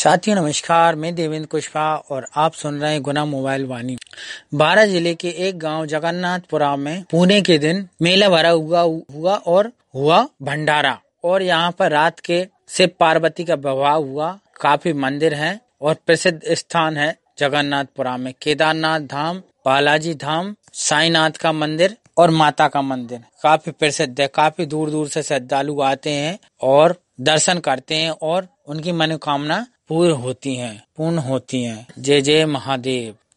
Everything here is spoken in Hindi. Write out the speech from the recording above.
साथियों नमस्कार, मैं देवेंद्र कुशवाहा और आप सुन रहे हैं गुना मोबाइल वाणी। बारां जिले के एक गांव जगन्नाथपुरा में पुणे के दिन मेला भरा हुआ और हुआ भंडारा। और यहाँ पर रात के शिव पार्वती का विवाह हुआ। काफी मंदिर हैं और प्रसिद्ध स्थान है जगन्नाथपुरा में। केदारनाथ धाम, बालाजी धाम, साईनाथ का मंदिर और माता का मंदिर काफी प्रसिद्ध है। काफी दूर दूर से श्रद्धालु आते हैं और दर्शन करते हैं और उनकी मनोकामना पूर्ण होती हैं। जय जय महादेव।